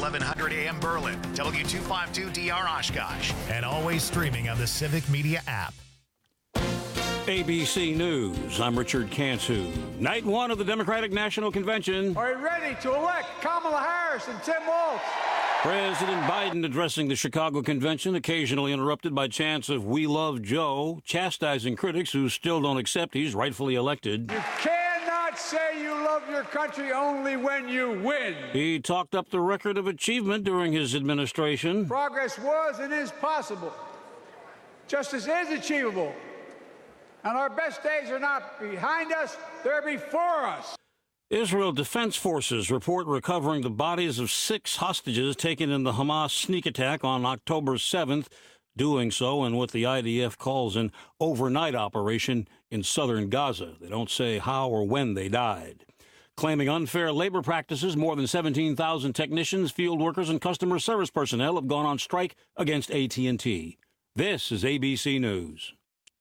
1100 AM Berlin, W252DR Oshkosh, and always streaming on the Civic Media app. ABC News, I'm Richard Cantu. Night one of the Democratic National Convention. Are you ready to elect Kamala Harris and Tim Walz? President Biden addressing the Chicago Convention, occasionally interrupted by chants of "We love Joe," chastising critics who still don't accept he's rightfully elected. You cannot say you love your country only when you win. He talked up the record of achievement during his administration. Progress was and is possible. Justice is achievable. And our best days are not behind us, they're before us. Israel Defense Forces report recovering the bodies of 6 hostages taken in the Hamas sneak attack on October 7th, doing so in what the IDF calls an overnight operation in southern Gaza. They don't say how or when they died. Claiming unfair labor practices, more than 17,000 technicians, field workers, and customer service personnel have gone on strike against AT&T. This is ABC News.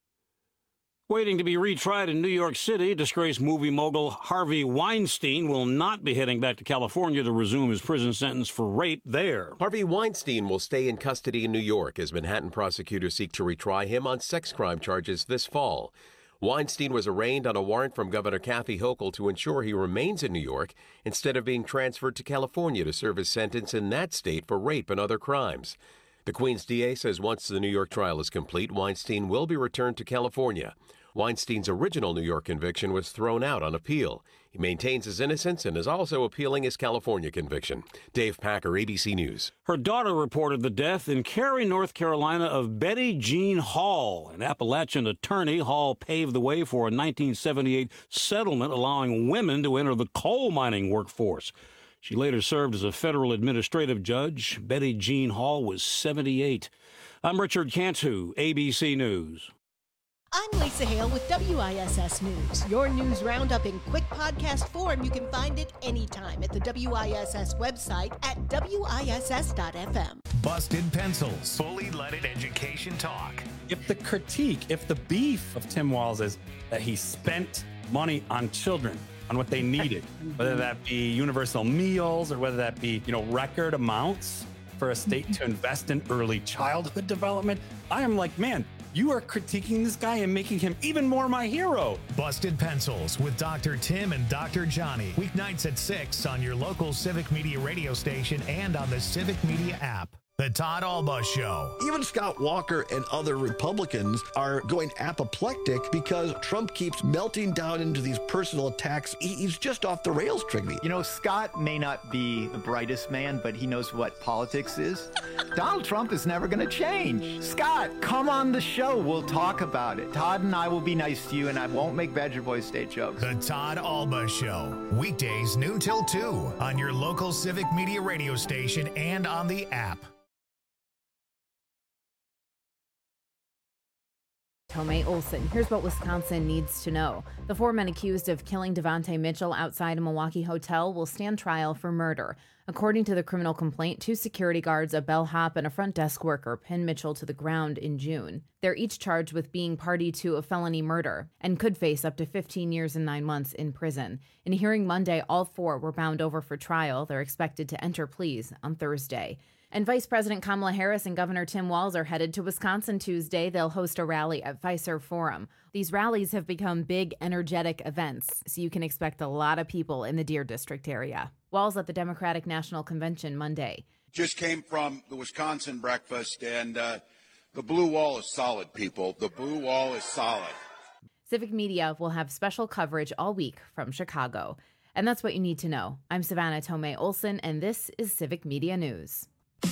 Waiting to be retried in New York City, disgraced movie mogul Harvey Weinstein will not be heading back to California to resume his prison sentence for rape there. Harvey Weinstein will stay in custody in New York as Manhattan prosecutors seek to retry him on sex crime charges this fall. Weinstein was arraigned on a warrant from Governor Kathy Hochul to ensure he remains in New York instead of being transferred to California to serve his sentence in that state for rape and other crimes. The Queens DA says once the New York trial is complete, Weinstein will be returned to California. Weinstein's original New York conviction was thrown out on appeal. He maintains his innocence and is also appealing his California conviction. Dave Packer, ABC News. Her daughter reported the death in Cary, North Carolina, of Betty Jean Hall. An Appalachian attorney, Hall paved the way for a 1978 settlement allowing women to enter the coal mining workforce. She later served as a federal administrative judge. Betty Jean Hall was 78. I'm Richard Cantu, ABC News. I'm Lisa Hale with WISS News. Your news roundup in quick podcast form. You can find it anytime at the WISS website at WISS.FM. Busted Pencils. Fully Loaded Education Talk. If the beef of Tim Walz is that he spent money on children, on what they needed, whether that be universal meals or whether that be, record amounts for a state to invest in early childhood development, I am like, man, you are critiquing this guy and making him even more my hero. Busted Pencils with Dr. Tim and Dr. Johnny. Weeknights at 6 on your local Civic Media radio station and on the Civic Media app. The Todd Alba Show. Even Scott Walker and other Republicans are going apoplectic because Trump keeps melting down into these personal attacks. He's just off the rails, Trigby. Scott may not be the brightest man, but he knows what politics is. Donald Trump is never going to change. Scott, come on the show. We'll talk about it. Todd and I will be nice to you, and I won't make Badger Boy State jokes. The Todd Alba Show. Weekdays noon till 2 on your local Civic Media radio station and on the app. Tomei Olson. Here's what Wisconsin needs to know. The 4 men accused of killing Devontae Mitchell outside a Milwaukee hotel will stand trial for murder. According to the criminal complaint, 2 security guards, a bellhop, and a front desk worker pinned Mitchell to the ground in June. They're each charged with being party to a felony murder and could face up to 15 years and 9 months in prison. In a hearing Monday, all 4 were bound over for trial. They're expected to enter pleas on Thursday. And Vice President Kamala Harris and Governor Tim Walz are headed to Wisconsin Tuesday. They'll host a rally at Fiserv Forum. These rallies have become big, energetic events, so you can expect a lot of people in the Deer District area. Walz at the Democratic National Convention Monday. Just came from the Wisconsin breakfast, and the blue wall is solid, people. The blue wall is solid. Civic Media will have special coverage all week from Chicago. And that's what you need to know. I'm Savannah Tomei Olson, and this is Civic Media News.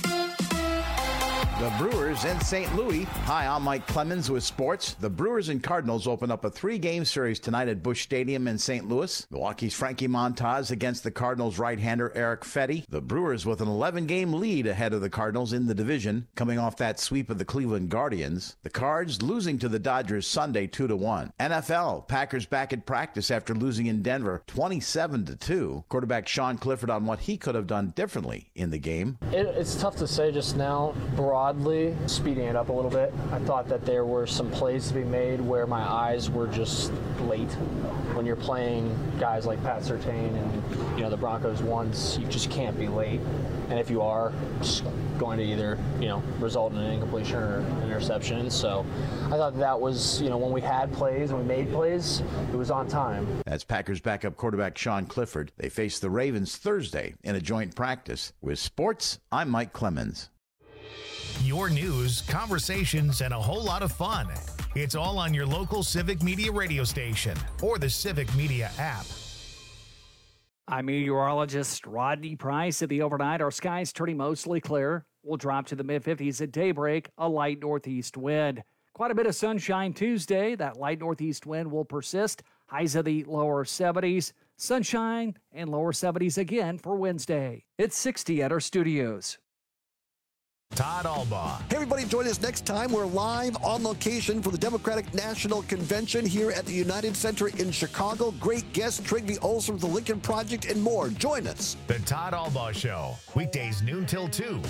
The Brewers in St. Louis. Hi, I'm Mike Clemens with sports. The Brewers and Cardinals open up a 3-game series tonight at Busch Stadium in St. Louis. Milwaukee's Frankie Montas against the Cardinals right-hander Eric Fetty. The Brewers with an 11-game lead ahead of the Cardinals in the division, coming off that sweep of the Cleveland Guardians. The Cards losing to the Dodgers Sunday 2-1. NFL, Packers back at practice after losing in Denver 27-2. Quarterback Sean Clifford on what he could have done differently in the game. It's tough to say just now, broad oddly speeding it up a little bit. I thought that there were some plays to be made where my eyes were just late. When you're playing guys like Pat Surtain and, the Broncos once, you just can't be late. And if you are, it's going to either, result in an incompletion or an interception. So I thought that was, when we had plays and we made plays, it was on time. That's Packers backup quarterback Sean Clifford. They face the Ravens Thursday in a joint practice. With sports, I'm Mike Clemens. Your news, conversations, and a whole lot of fun. It's all on your local Civic Media radio station or the Civic Media app. I'm meteorologist Rodney Price. At the overnight, our skies turning mostly clear. We'll drop to the mid-50s at daybreak, a light northeast wind. Quite a bit of sunshine Tuesday. That light northeast wind will persist. Highs of the lower 70s. Sunshine and lower 70s again for Wednesday. It's 60 at our studios. Todd Albaugh. Hey, everybody, join us next time. We're live on location for the Democratic National Convention here at the United Center in Chicago. Great guests, Trygve Olsen with the Lincoln Project, and more. Join us. The Todd Albaugh Show, weekdays noon till 2.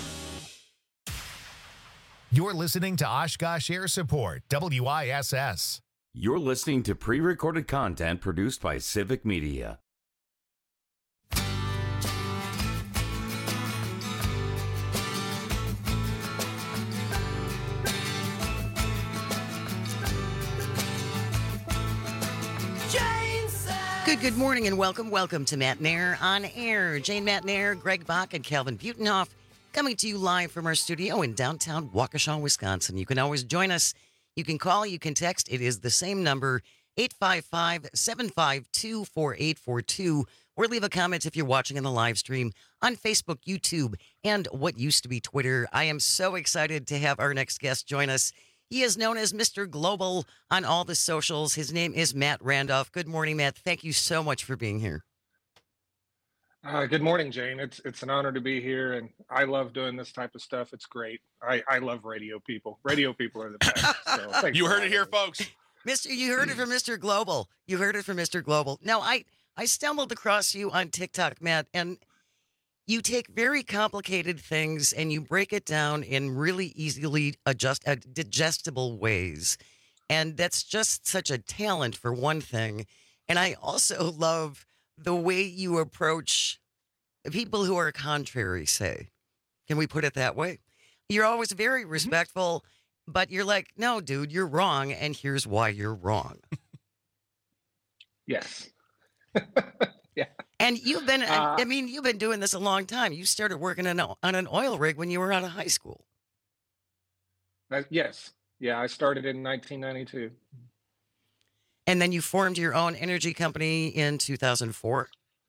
You're listening to Oshkosh Air Support, WISS. You're listening to pre-recorded content produced by Civic Media. Good morning and welcome to Matt Nair on Air. Jane Matt Nair, Greg Bach, and Calvin Butenhoff coming to you live from our studio in downtown Waukesha, Wisconsin. You can always join us. You can call, you can text. It is the same number, 855-752-4842, or leave a comment if you're watching in the live stream on Facebook, YouTube, and what used to be Twitter. I am so excited to have our next guest join us. He is known as Mr. Global on all the socials. His name is Matt Randolph. Good morning, Matt. Thank you so much for being here. Good morning, Jane. It's an honor to be here, and I love doing this type of stuff. It's great. I love radio people. Radio people are the best. So thanks. You heard it here, folks. You heard it from Mr. Global. You heard it from Mr. Global. Now, I stumbled across you on TikTok, Matt, and you take very complicated things and you break it down in really easily digestible ways. And that's just such a talent for one thing. And I also love the way you approach people who are contrary, say. Can we put it that way? You're always very respectful, but you're like, no, dude, you're wrong. And here's why you're wrong. Yes. Yeah. And you've been, you've been doing this a long time. You started working on an oil rig when you were out of high school. Yes. Yeah, I started in 1992. And then you formed your own energy company in 2004?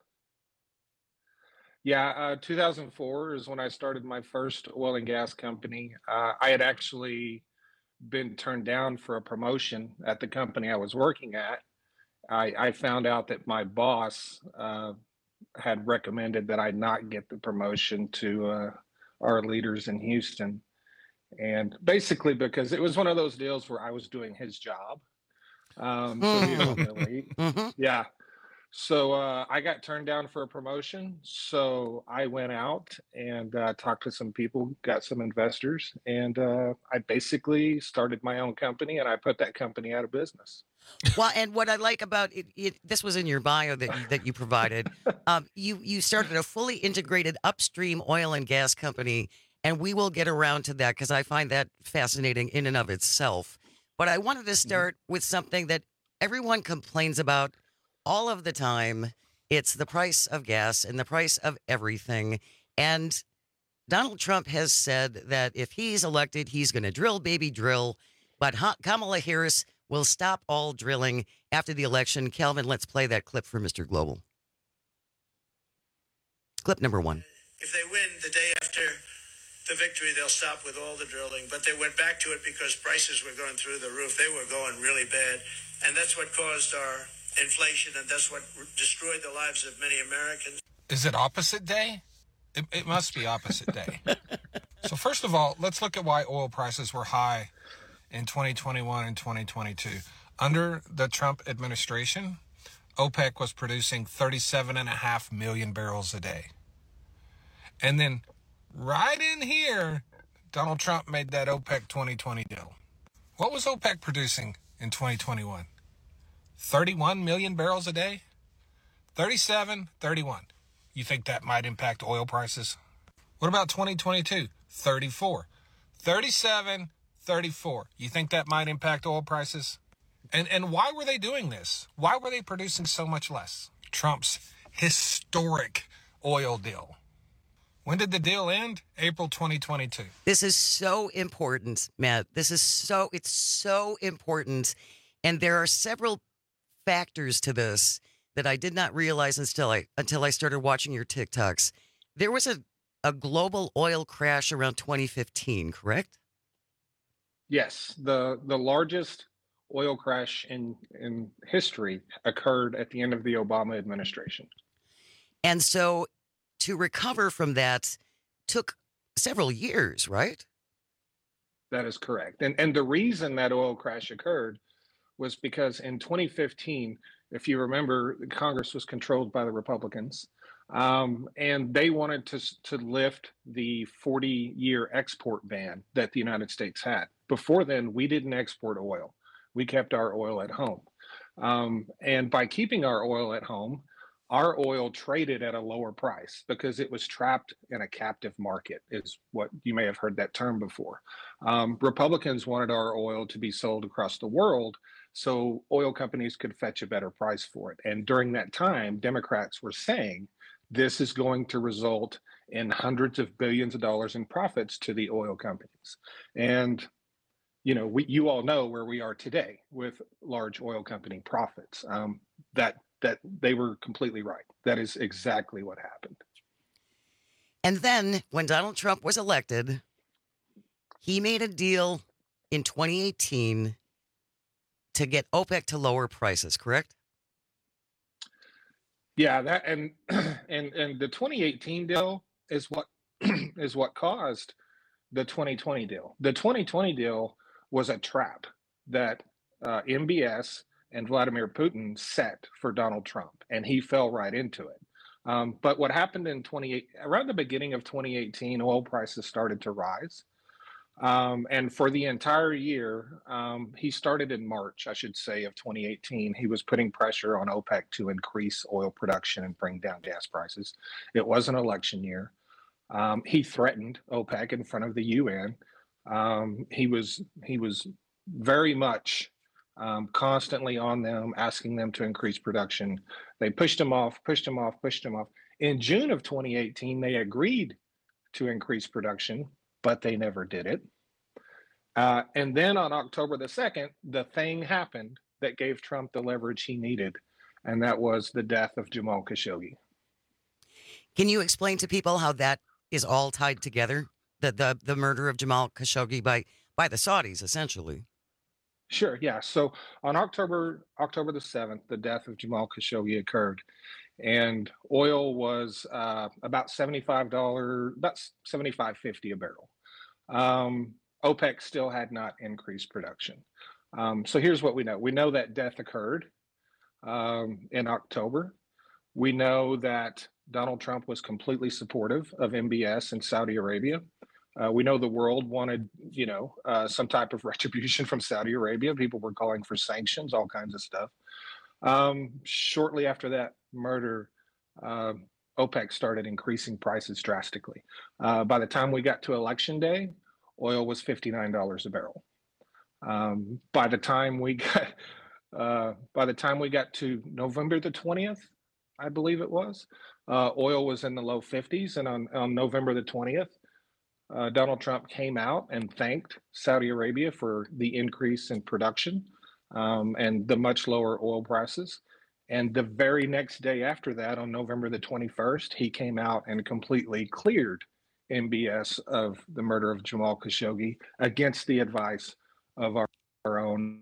Yeah, 2004 is when I started my first oil and gas company. I had actually been turned down for a promotion at the company I was working at. I found out that my boss had recommended that I not get the promotion to our leaders in Houston. And basically because it was one of those deals where I was doing his job. Yeah. So I got turned down for a promotion. So I went out and talked to some people, got some investors, and I basically started my own company, and I put that company out of business. Well, and what I like about it, this was in your bio that you provided. You started a fully integrated upstream oil and gas company, and we will get around to that because I find that fascinating in and of itself. But I wanted to start with something that everyone complains about all of the time. It's the price of gas and the price of everything. And Donald Trump has said that if he's elected, he's going to drill, baby, drill. But Kamala Harris will stop all drilling after the election. Calvin, let's play that clip for Mr. Global. Clip number 1. If they win the day after the victory, they'll stop with all the drilling. But they went back to it because prices were going through the roof. They were going really bad. And that's what caused our inflation, and that's what destroyed the lives of many Americans. Is it opposite day? It must be opposite day. So first of all, let's look at why oil prices were high in 2021 and 2022. Under the Trump administration, OPEC was producing 37.5 million barrels a day. And then right in here, Donald Trump made that OPEC 2020 deal. What was OPEC producing in 2021? 31 million barrels a day? 37, 31. You think that might impact oil prices? What about 2022? 34. 37, 34. You think that might impact oil prices? And why were they doing this? Why were they producing so much less? Trump's historic oil deal. When did the deal end? April 2022. This is so important, Matt. It's so important. And there are several factors to this that I did not realize until I started watching your TikToks. There was a global oil crash around 2015, correct? Yes, the largest oil crash in history occurred at the end of the Obama administration. And so to recover from that took several years, right? That is correct. And the reason that oil crash occurred was because in 2015, if you remember, Congress was controlled by the Republicans, and they wanted to lift the 40-year export ban that the United States had. Before then, we didn't export oil. We kept our oil at home. And by keeping our oil at home, our oil traded at a lower price because it was trapped in a captive market, is what you may have heard that term before. Republicans wanted our oil to be sold across the world so oil companies could fetch a better price for it. And during that time, Democrats were saying this is going to result in hundreds of billions of dollars in profits to the oil companies. And you all know where we are today with large oil company profits. That they were completely right. That is exactly what happened. And then when Donald Trump was elected, he made a deal in 2018 to get OPEC to lower prices, correct? Yeah, that and the 2018 deal is what caused the 2020 deal. The 2020 deal was a trap that MBS and Vladimir Putin set for Donald Trump, and he fell right into it. But what happened around the beginning of 2018, oil prices started to rise. And for the entire year, he started in March, I should say, of 2018. He was putting pressure on OPEC to increase oil production and bring down gas prices. It was an election year. He threatened OPEC in front of the UN. He was very much constantly on them, asking them to increase production. They pushed him off. In June of 2018, they agreed to increase production, but they never did it. And then on October the 2nd, the thing happened that gave Trump the leverage he needed, and that was the death of Jamal Khashoggi. Can you explain to people how that is all tied together? The murder of Jamal Khashoggi by the Saudis, essentially. Sure, yeah. So on October the 7th, the death of Jamal Khashoggi occurred, and oil was about $75, about $75.50 a barrel. OPEC still had not increased production. So here's what we know. We know that death occurred in October. We know that Donald Trump was completely supportive of MBS in Saudi Arabia. We know the world wanted, some type of retribution from Saudi Arabia. People were calling for sanctions, all kinds of stuff. Shortly after that murder, OPEC started increasing prices drastically. By the time we got to Election Day, oil was $59 a barrel. By the time we got to November the 20th, I believe it was, oil was in the low 50s, and on November the 20th. Donald Trump came out and thanked Saudi Arabia for the increase in production and the much lower oil prices. And the very next day after that, on November the 21st, he came out and completely cleared MBS of the murder of Jamal Khashoggi against the advice of our own.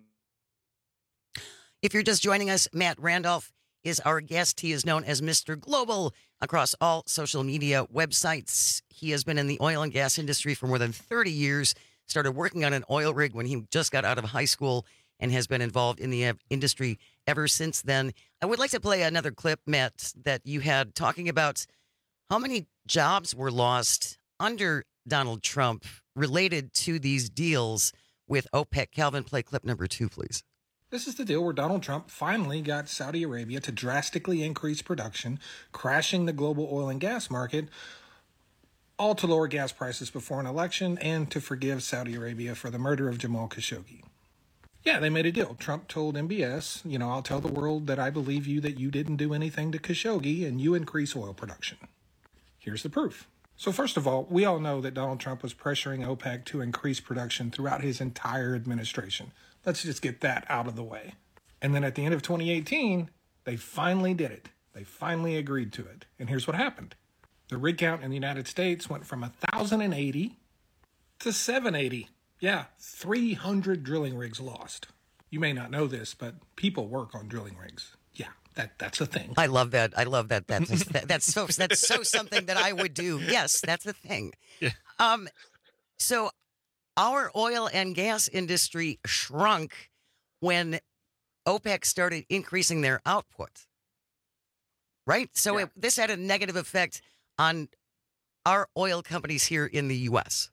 If you're just joining us, Matt Randolph is our guest. He is known as Mr. Global across all social media websites. He has been in the oil and gas industry for more than 30 years, started working on an oil rig when he just got out of high school, and has been involved in the industry ever since then. I would like to play another clip, Matt, that you had talking about how many jobs were lost under Donald Trump related to these deals with OPEC. Calvin, play clip number 2, please. This is the deal where Donald Trump finally got Saudi Arabia to drastically increase production, crashing the global oil and gas market, all to lower gas prices before an election and to forgive Saudi Arabia for the murder of Jamal Khashoggi. Yeah, they made a deal. Trump told MBS, I'll tell the world that I believe you that you didn't do anything to Khashoggi and you increase oil production. Here's the proof. So first of all, we all know that Donald Trump was pressuring OPEC to increase production throughout his entire administration. Let's just get that out of the way. And then at the end of 2018, they finally did it. They finally agreed to it. And here's what happened. The rig count in the United States went from 1,080 to 780. Yeah, 300 drilling rigs lost. You may not know this, but people work on drilling rigs. Yeah, that's a thing. I love that. That's so something that I would do. Yes, that's a thing. Yeah. So our oil and gas industry shrunk when OPEC started increasing their output. Right? So this had a negative effect on our oil companies here in the U.S.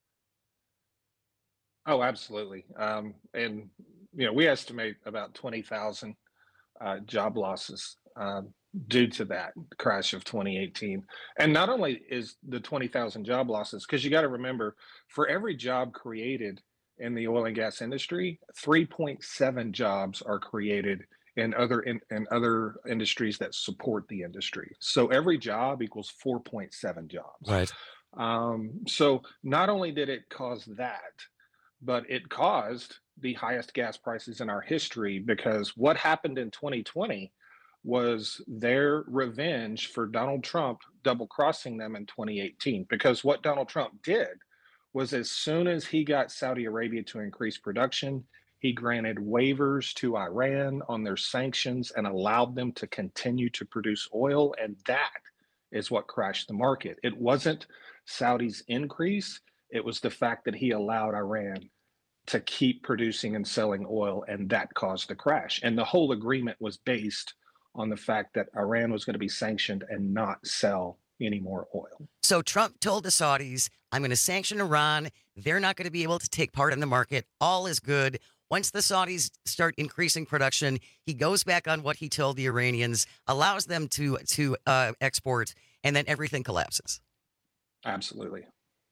Oh, absolutely. And, we estimate about 20,000 job losses due to that crash of 2018. And not only is the 20,000 job losses, because you got to remember, for every job created in the oil and gas industry, 3.7 jobs are created in other industries that support the industry. So every job equals 4.7 jobs. Right. So not only did it cause that, but it caused the highest gas prices in our history, because what happened in 2020 was their revenge for Donald Trump double-crossing them in 2018. Because what Donald Trump did was, as soon as he got Saudi Arabia to increase production, he granted waivers to Iran on their sanctions and allowed them to continue to produce oil. And that is what crashed the market. It wasn't Saudi's increase. It was the fact that he allowed Iran to keep producing and selling oil, and that caused the crash. And the whole agreement was based on the fact that Iran was going to be sanctioned and not sell any more oil. So Trump told the Saudis, I'm going to sanction Iran. They're not going to be able to take part in the market. All is good. Once the Saudis start increasing production, he goes back on what he told the Iranians, allows them to export, and then everything collapses. Absolutely.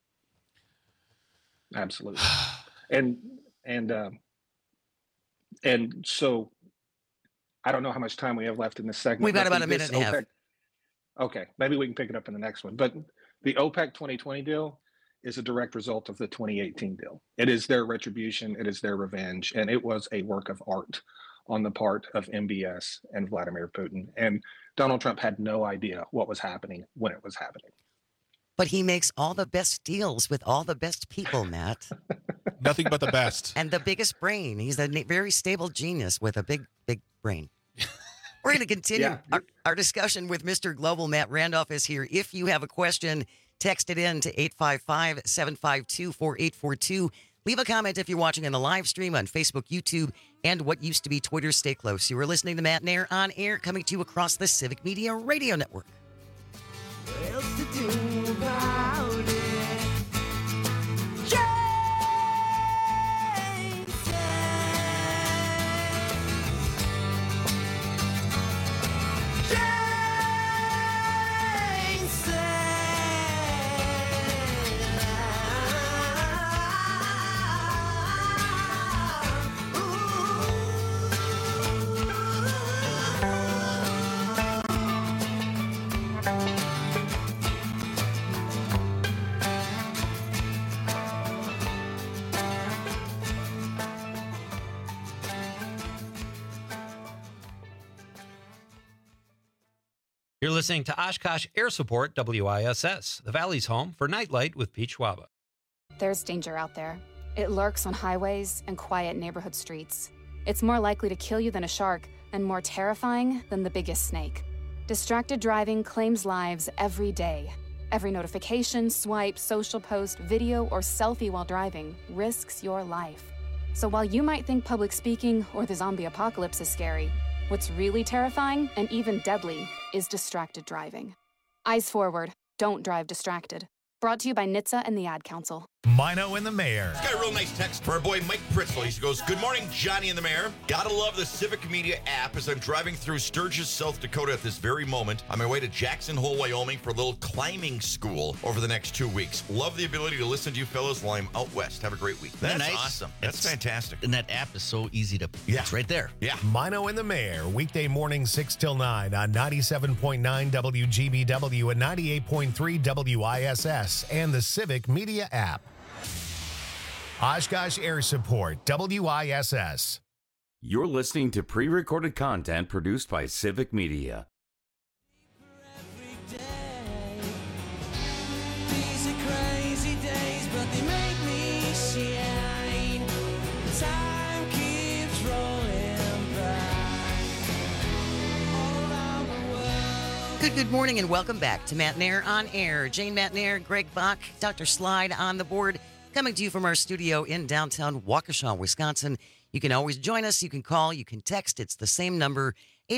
And so I don't know how much time we have left in this segment. We've got about a minute and a half. Okay, maybe we can pick it up in the next one. But the OPEC 2020 deal is a direct result of the 2018 deal. It is their retribution. It is their revenge. And it was a work of art on the part of MBS and Vladimir Putin. And Donald Trump had no idea what was happening when it was happening. But he makes all the best deals with all the best people, Matt. Nothing but the best. And the biggest brain. He's a very stable genius with a big brain. We're going to continue our discussion with Mr. Global. Matt Randolph is here. If you have a question, text it in to 855-752-4842. Leave a comment if you're watching in the live stream on Facebook, YouTube, and what used to be Twitter. Stay close. You are listening to Matt Nair on air, coming to you across the Civic Media Radio Network. What else to do about it? You're listening to Oshkosh Air Support WISS, the Valley's home for Nightlight with Pete Schwaba. There's danger out there. It lurks on highways and quiet neighborhood streets. It's more likely to kill you than a shark and more terrifying than the biggest snake. Distracted driving claims lives every day. Every notification, swipe, social post, video, or selfie while driving risks your life. So while you might think public speaking or the zombie apocalypse is scary, what's really terrifying and even deadly is distracted driving. Eyes forward. Don't drive distracted. Brought to you by NHTSA and the Ad Council. Mino and the Mayor. Got a real nice text from our boy Mike Pritzl. He goes, "Good morning, Johnny and the Mayor. Gotta love the Civic Media app as I'm driving through Sturgis, South Dakota at this very moment on my way to Jackson Hole, Wyoming for a little climbing school over the next 2 weeks. Love the ability to listen to you fellas while I'm out west. Have a great week." That's nice? awesome. That's fantastic. And that app is so easy to, it's right there. Yeah. Mino and the Mayor, weekday morning 6 till 9 on 97.9 WGBW and 98.3 WISS and the Civic Media app. Oshkosh Air Support, WISS. You're listening to pre-recorded content produced by Civic Media. These are crazy days, but they make me shine. Time keeps rolling by. All around the world. Good morning and welcome back to Matt Nair on Air. Jane Matt Nair, Greg Bach, Dr. Slide on the board, coming to you from our studio in downtown Waukesha, Wisconsin. You can always join us. You can call. You can text. It's the same number,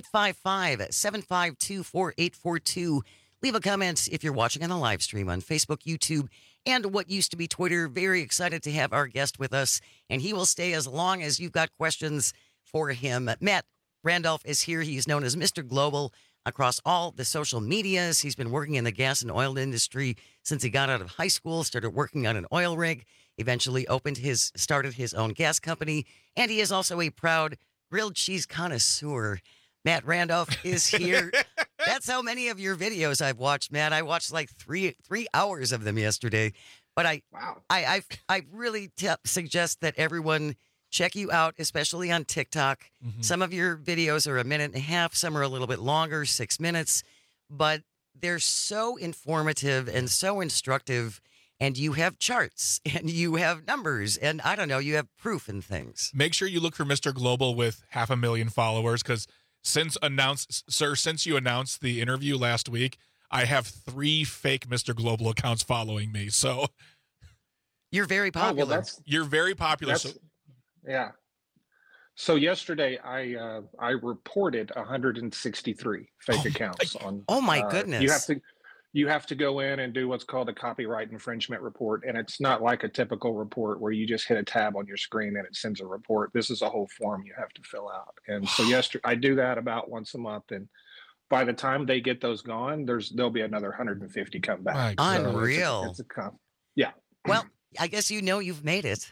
855-752-4842. Leave a comment if you're watching on the live stream on Facebook, YouTube, and what used to be Twitter. Very excited to have our guest with us, and he will stay as long as you've got questions for him. Matt Randolph is here. He is known as Mr. Global across all the social medias. He's been working in the gas and oil industry since he got out of high school, started working on an oil rig, eventually started his own gas company, and he is also a proud grilled cheese connoisseur. Matt Randolph is here. That's how many of your videos I've watched, Matt. I watched like three hours of them yesterday. But I really suggest that everyone check you out, especially on TikTok. Mm-hmm. Some of your videos are 1.5 minutes. Some are a little bit longer, 6 minutes. But they're so informative and so instructive. And you have charts and you have numbers and I don't know, you have proof and things. Make sure you look for Mr. Global with 500,000 followers because since you announced the interview last week, I have 3 fake Mr. Global accounts following me. So you're very popular. Oh, well, you're very popular. Yeah. So yesterday I reported 163 fake accounts on. Oh my goodness! You have to go in and do what's called a copyright infringement report, and it's not like a typical report where you just hit a tab on your screen and it sends a report. This is a whole form you have to fill out, and so I do that about once a month, and by the time they get those gone, there'll be another 150 come back. Unreal. So yeah. Well, I guess you've made it.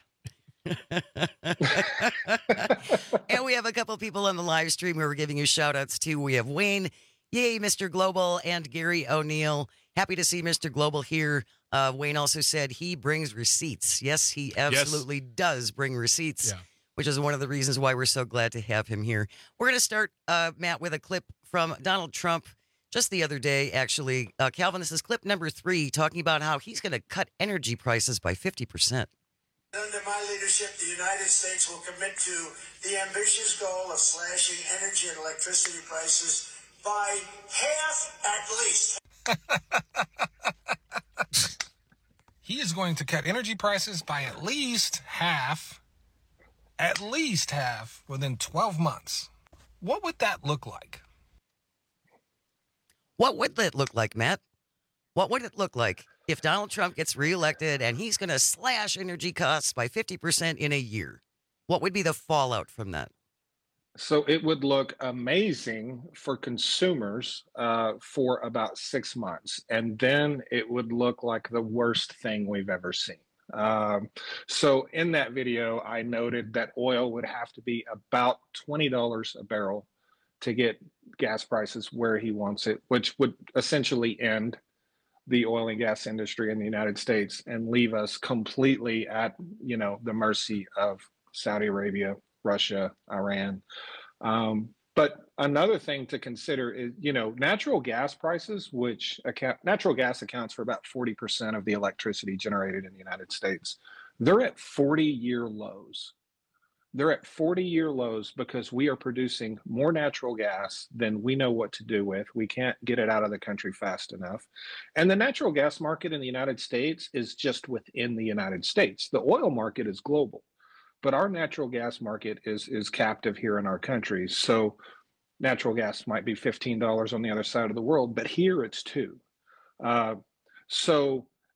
And we have a couple people on the live stream who are giving you shout outs too. We have Wayne, yay, Mr. Global, and Gary O'Neill. Happy to see Mr. Global here. Wayne also said he brings receipts. Yes, he absolutely does bring receipts, which is one of the reasons why we're so glad to have him here. We're going to start, Matt, with a clip from Donald Trump just the other day, actually. Calvin, this is clip number 3, talking about how he's going to cut energy prices by 50%. Under my leadership, the United States will commit to the ambitious goal of slashing energy and electricity prices by half at least. He is going to cut energy prices by at least half within 12 months. What would that look like? What would it look like, Matt? What would it look like if Donald Trump gets reelected and he's going to slash energy costs by 50% in a year? What would be the fallout from that? So it would look amazing for consumers for about 6 months, and then it would look like the worst thing we've ever seen. So in that video, I noted that oil would have to be about $20 a barrel to get gas prices where he wants it, which would essentially end the oil and gas industry in the United States and leave us completely at, the mercy of Saudi Arabia, Russia, Iran. But another thing to consider is, natural gas prices, natural gas accounts for about 40% of the electricity generated in the United States. They're at 40-year lows. They're at 40-year lows because we are producing more natural gas than we know what to do with. We can't get it out of the country fast enough. And the natural gas market in the United States is just within the United States. The oil market is global, but our natural gas market is captive here in our country. So natural gas might be $15 on the other side of the world, but here it's $2. So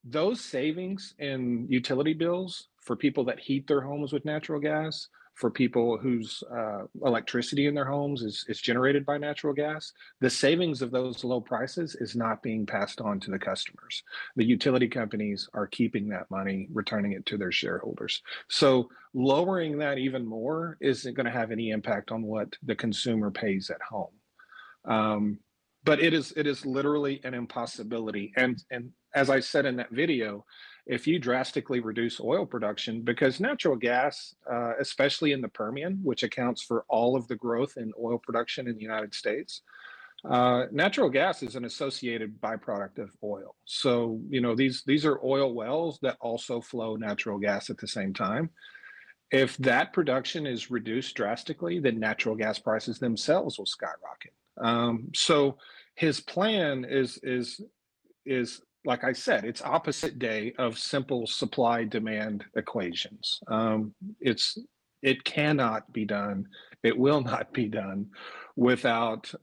those savings in utility bills for people that heat their homes with natural gas, for people whose electricity in their homes is generated by natural gas, the savings of those low prices is not being passed on to the customers. The utility companies are keeping that money, returning it to their shareholders. So lowering that even more isn't going to have any impact on what the consumer pays at home. But it is literally an impossibility. And as I said in that video, if you drastically reduce oil production, because natural gas, especially in the Permian, which accounts for all of the growth in oil production in the United States, natural gas is an associated byproduct of oil. So, these are oil wells that also flow natural gas at the same time. If that production is reduced drastically, then natural gas prices themselves will skyrocket. So his plan is like I said, it's opposite day of simple supply demand equations. It cannot be done. It will not be done without,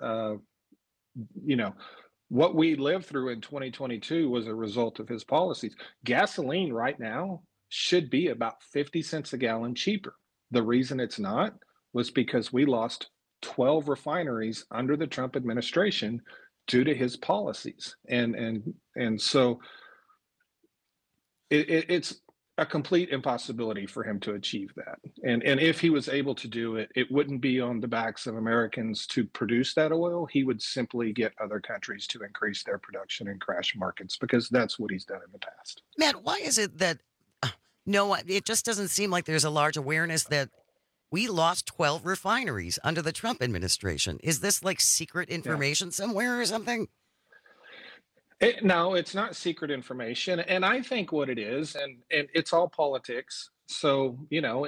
what we lived through in 2022 was a result of his policies. Gasoline right now should be about 50 cents a gallon cheaper. The reason it's not was because we lost 12 refineries under the Trump administration due to his policies. And so it's a complete impossibility for him to achieve that. And if he was able to do it, it wouldn't be on the backs of Americans to produce that oil. He would simply get other countries to increase their production and crash markets, because that's what he's done in the past. Matt, why is it that, it just doesn't seem like there's a large awareness that we lost 12 refineries under the Trump administration. Is this like secret information somewhere or something? No, it's not secret information. And I think what it is, and it's all politics. So,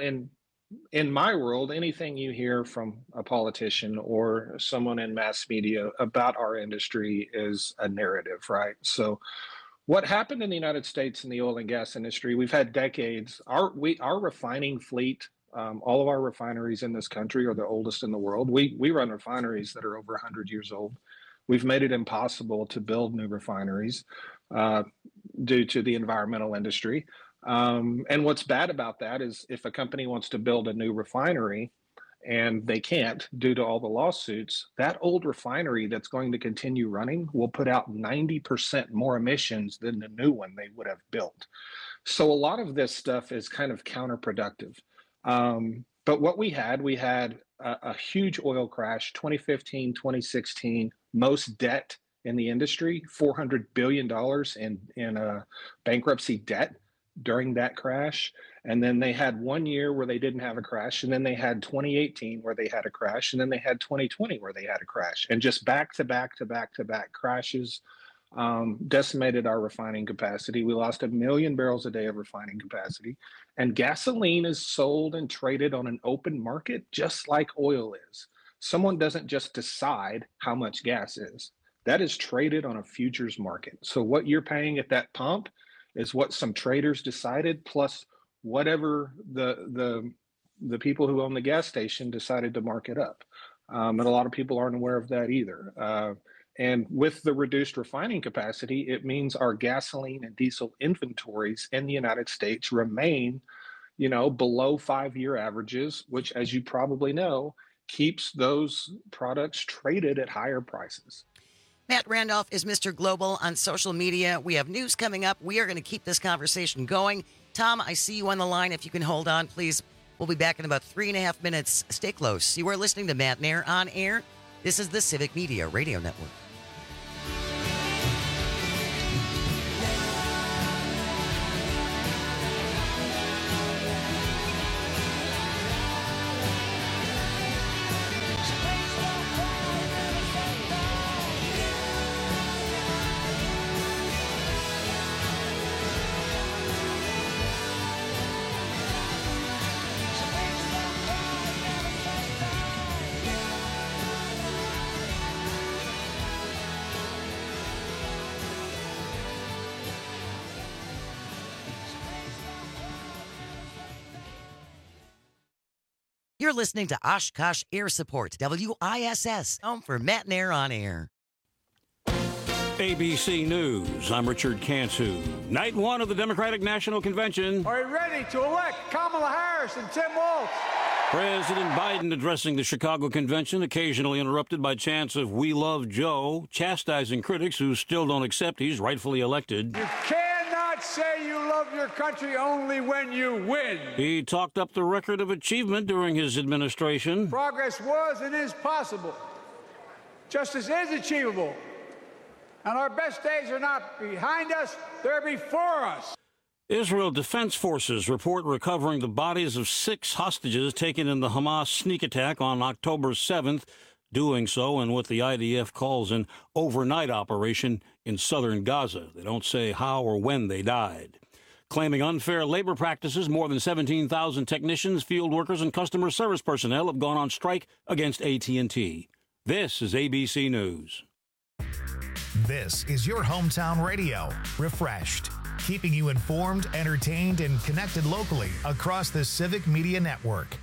in my world, anything you hear from a politician or someone in mass media about our industry is a narrative, right? So what happened in the United States in the oil and gas industry, we've had decades. Our refining fleet, all of our refineries in this country are the oldest in the world. We run refineries that are over 100 years old. We've made it impossible to build new refineries due to the environmental industry. And what's bad about that is if a company wants to build a new refinery and they can't due to all the lawsuits, that old refinery that's going to continue running will put out 90% more emissions than the new one they would have built. So a lot of this stuff is kind of counterproductive. But what we had a huge oil crash, 2015, 2016, most debt in the industry, $400 billion in bankruptcy debt during that crash. And then they had 1 year where they didn't have a crash. And then they had 2018 where they had a crash. And then they had 2020 where they had a crash. And just back to back to back to back crashes decimated our refining capacity. We lost 1 million barrels a day of refining capacity. And gasoline is sold and traded on an open market, just like oil is. Someone doesn't just decide how much gas is. That is traded on a futures market. So what you're paying at that pump is what some traders decided, plus whatever the people who own the gas station decided to mark it up. And a lot of people aren't aware of that either. And with the reduced refining capacity, it means our gasoline and diesel inventories in the United States remain, below 5-year averages, which, as you probably know, keeps those products traded at higher prices. Matt Randolph is Mr. Global on social media. We have news coming up. We are going to keep this conversation going. Tom, I see you on the line. If you can hold on, please. We'll be back in about 3.5 minutes. Stay close. You are listening to Matt Nair on Air. This is the Civic Media Radio Network. You're listening to Oshkosh Air Support, WISS, home for Matt Nair on Air. ABC News, I'm Richard Cantu. Night one of the Democratic National Convention. Are you ready to elect Kamala Harris and Tim Walz? President Biden addressing the Chicago convention, occasionally interrupted by chants of "We love Joe," chastising critics who still don't accept he's rightfully elected. You cannot say you love your country only when you win. He talked up the record of achievement during his administration. Progress was and is possible. Justice is achievable. And our best days are not behind us, they're before us. Israel Defense Forces report recovering the bodies of 6 hostages taken in the Hamas sneak attack on October 7th, doing so in what the IDF calls an overnight operation in southern Gaza. They don't say how or when they died. Claiming unfair labor practices, more than 17,000 technicians, field workers, and customer service personnel have gone on strike against AT&T. This is ABC News. This is your hometown radio, Refreshed, keeping you informed, entertained, and connected locally across the Civic Media Network.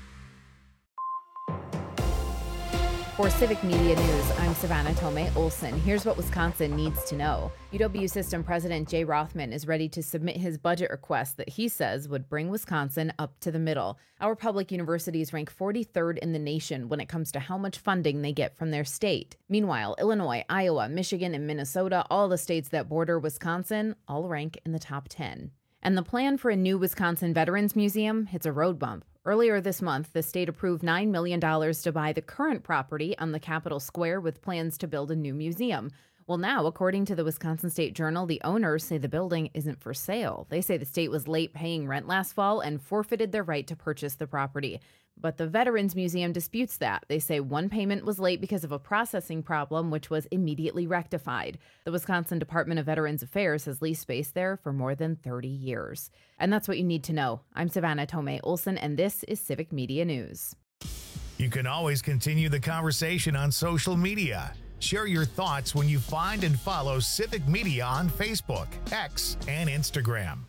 For Civic Media News, I'm Savannah Tomei Olson. Here's what Wisconsin needs to know. UW System President Jay Rothman is ready to submit his budget request that he says would bring Wisconsin up to the middle. Our public universities rank 43rd in the nation when it comes to how much funding they get from their state. Meanwhile, Illinois, Iowa, Michigan, and Minnesota, all the states that border Wisconsin, all rank in the top 10. And the plan for a new Wisconsin Veterans Museum hits a road bump. Earlier this month, the state approved $9 million to buy the current property on the Capitol Square with plans to build a new museum. Well, now, according to the Wisconsin State Journal, the owners say the building isn't for sale. They say the state was late paying rent last fall and forfeited their right to purchase the property. But the Veterans Museum disputes that. They say one payment was late because of a processing problem, which was immediately rectified. The Wisconsin Department of Veterans Affairs has leased space there for more than 30 years. And that's what you need to know. I'm Savannah Tomei Olson, and this is Civic Media News. You can always continue the conversation on social media. Share your thoughts when you find and follow Civic Media on Facebook, X, and Instagram.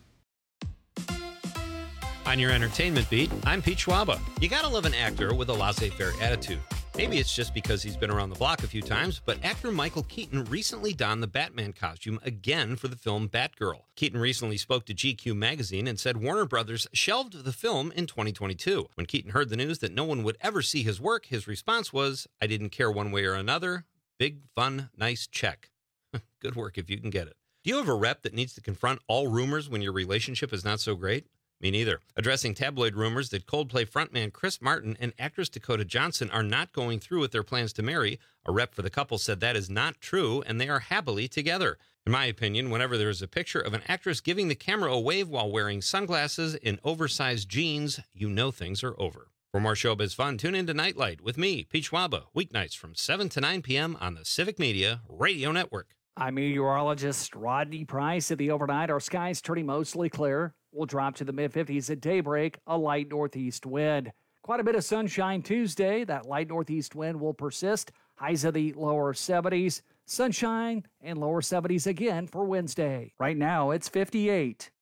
On your entertainment beat, I'm Pete Schwaba. You gotta love an actor with a laissez-faire attitude. Maybe it's just because he's been around the block a few times, but actor Michael Keaton recently donned the Batman costume again for the film Batgirl. Keaton recently spoke to GQ magazine and said Warner Brothers shelved the film in 2022. When Keaton heard the news that no one would ever see his work, his response was, "I didn't care one way or another. Big, fun, nice check." Good work if you can get it. Do you have a rep that needs to confront all rumors when your relationship is not so great? Me neither. Addressing tabloid rumors that Coldplay frontman Chris Martin and actress Dakota Johnson are not going through with their plans to marry, a rep for the couple said that is not true and they are happily together. In my opinion, whenever there is a picture of an actress giving the camera a wave while wearing sunglasses and oversized jeans, you know things are over. For more showbiz fun, tune in to Nightlight with me, Pete Schwaba, weeknights from 7 to 9 p.m. on the Civic Media Radio Network. I'm meteorologist Rodney Price. At the overnight, our skies turning mostly clear. We'll drop to the mid-50s at daybreak, a light northeast wind. Quite a bit of sunshine Tuesday. That light northeast wind will persist. Highs of the lower 70s. Sunshine and lower 70s again for Wednesday. Right now, it's 58.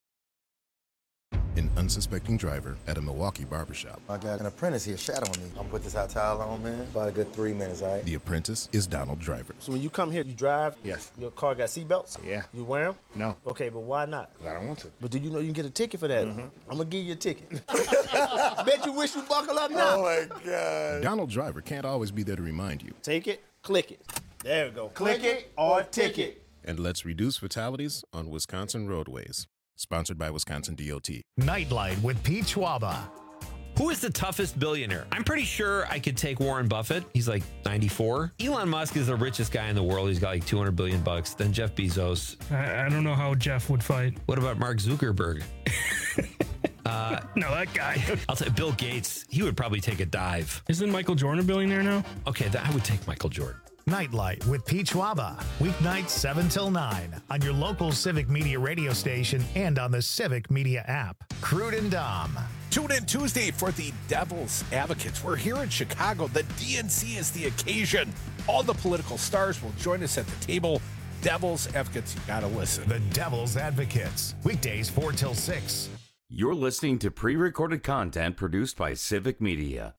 An unsuspecting driver at a Milwaukee barbershop. I got an apprentice here shadowing me. I'm gonna put this hot towel on, man. About a good 3 minutes, all right? The apprentice is Donald Driver. So when you come here, you drive? Yes. Your car got seatbelts? Yeah. You wear them? No. Okay, but why not? I don't want to. But do you know you can get a ticket for that? I'm gonna give you a ticket. Bet you wish you buckle up now. Oh my God. Donald Driver can't always be there to remind you. Take it, click it. There we go. Click it or ticket. And let's reduce fatalities on Wisconsin roadways. Sponsored by Wisconsin DOT. Nightlight with Pete Schwaba. Who is the toughest billionaire? I'm pretty sure I could take Warren Buffett. He's like 94. Elon Musk is the richest guy in the world. He's got like $200 billion. Then Jeff Bezos. I don't know how Jeff would fight. What about Mark Zuckerberg? No, that guy. I'll say Bill Gates. He would probably take a dive. Isn't Michael Jordan a billionaire now? Okay, I would take Michael Jordan. Nightlight with Pete Schwaba. Weeknights 7 till 9 on your local Civic Media radio station and on the Civic Media app. Crude and Dom. Tune in Tuesday for the Devil's Advocates. We're here in Chicago. The DNC is the occasion. All the political stars will join us at the table. Devil's Advocates, you gotta listen. The Devil's Advocates. Weekdays 4 till 6. You're listening to pre-recorded content produced by Civic Media.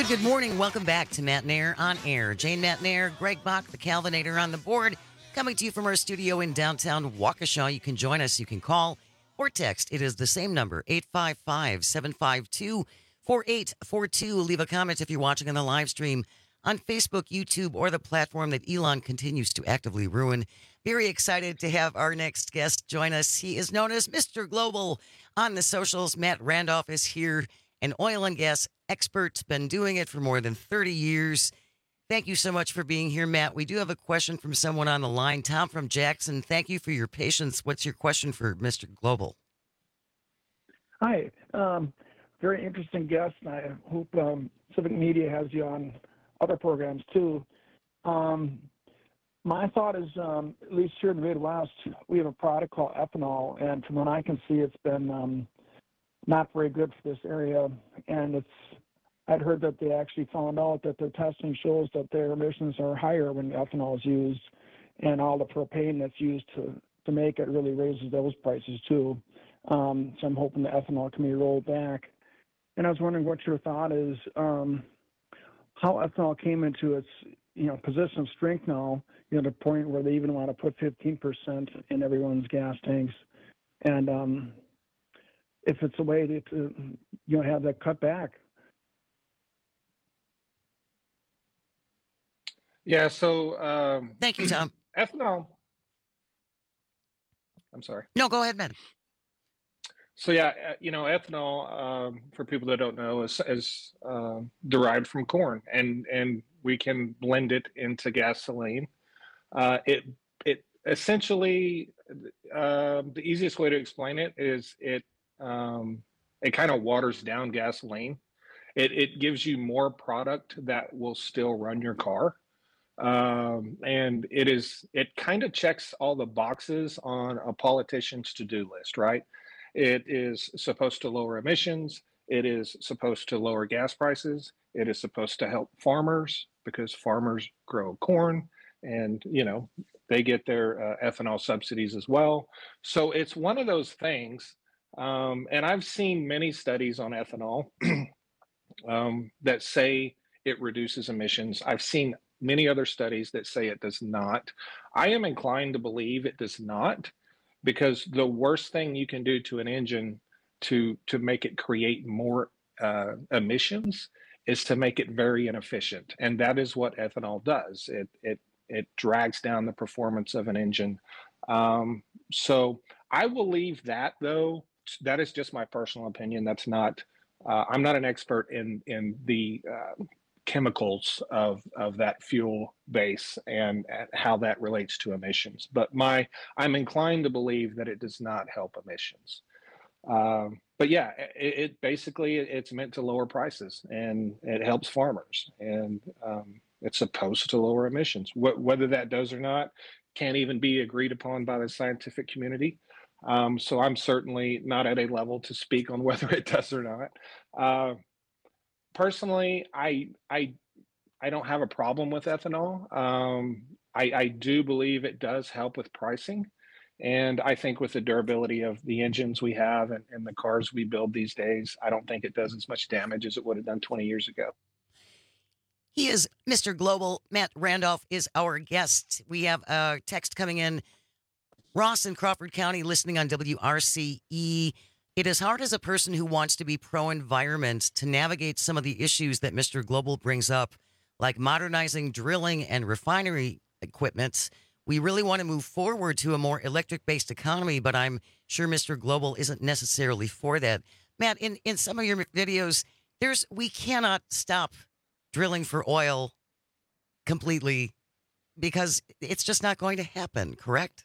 Good morning. Welcome back to Matt Nair on Air. Jane Matt Nair, Greg Bach, the Calvinator on the board, coming to you from our studio in downtown Waukesha. You can join us. You can call or text. It is the same number, 855-752-4842. Leave a comment if you're watching on the live stream on Facebook, YouTube, or the platform that Elon continues to actively ruin. Very excited to have our next guest join us. He is known as Mr. Global on the socials. Matt Randolph is here, an oil and gas expert, been doing it for more than 30 years. Thank you so much for being here, Matt. We do have a question from someone on the line. Tom from Jackson, thank you for your patience. What's your question for Mr. Global? Hi. Very interesting guest, and I hope Civic Media has you on other programs too. My thought is, at least here in the Midwest, we have a product called ethanol, and from what I can see, it's been not very good for this area. And I'd heard that they actually found out that their testing shows that their emissions are higher when ethanol is used, and all the propane that's used to make it really raises those prices too. So I'm hoping the ethanol can be rolled back. And I was wondering what your thought is, how ethanol came into its position of strength now, to the point where they even want to put 15% in everyone's gas tanks, and if it's a way to have that cut back. Yeah. So thank you, Tom. Ethanol. I'm sorry. No, go ahead, man. So yeah, ethanol, for people that don't know, is derived from corn, and we can blend it into gasoline. It essentially, the easiest way to explain it is it kind of waters down gasoline. It gives you more product that will still run your car. And it kind of checks all the boxes on a politician's to-do list, right? It is supposed to lower emissions. It is supposed to lower gas prices. It is supposed to help farmers because farmers grow corn and, they get their ethanol subsidies as well. So it's one of those things. And I've seen many studies on ethanol that say it reduces emissions. I've seen many other studies that say it does not. I am inclined to believe it does not, because the worst thing you can do to an engine to make it create more emissions is to make it very inefficient. And that is what ethanol does. It drags down the performance of an engine. So I will leave that, though. That is just my personal opinion. That's not, I'm not an expert in the chemicals of that fuel base and how that relates to emissions. But I'm inclined to believe that it does not help emissions. But yeah, it basically, it's meant to lower prices, and it helps farmers, and it's supposed to lower emissions. Whether that does or not can't even be agreed upon by the scientific community. So I'm certainly not at a level to speak on whether it does or not. Personally, I don't have a problem with ethanol. I do believe it does help with pricing. And I think with the durability of the engines we have and the cars we build these days, I don't think it does as much damage as it would have done 20 years ago. He is Mr. Global. Matt Randolph is our guest. We have a text coming in. Ross in Crawford County listening on WRCE. It is hard as a person who wants to be pro-environment to navigate some of the issues that Mr. Global brings up, like modernizing drilling and refinery equipment. We really want to move forward to a more electric-based economy, but I'm sure Mr. Global isn't necessarily for that. Matt, in some of your videos, we cannot stop drilling for oil completely because it's just not going to happen, correct?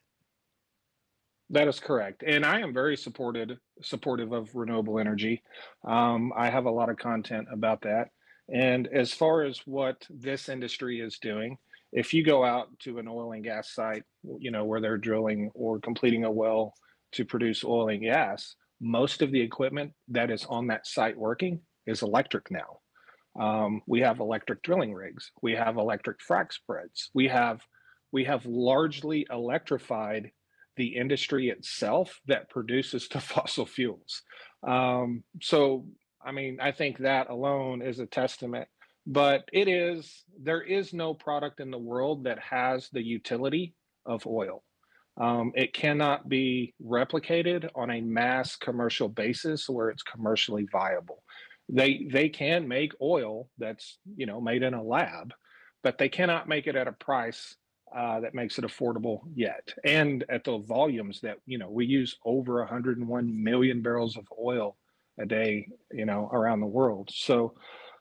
That is correct. And I am very supportive of renewable energy. I have a lot of content about that. And as far as what this industry is doing, if you go out to an oil and gas site, where they're drilling or completing a well to produce oil and gas, most of the equipment that is on that site working is electric now. We have electric drilling rigs. We have electric frac spreads. We have largely electrified the industry itself that produces the fossil fuels. So, I mean, I think that alone is a testament But there is no product in the world that has the utility of oil. It cannot be replicated on a mass commercial basis where it's commercially viable. They can make oil that's, made in a lab, but they cannot make it at a price that makes it affordable yet. And at the volumes that, we use over 101 million barrels of oil a day, around the world. So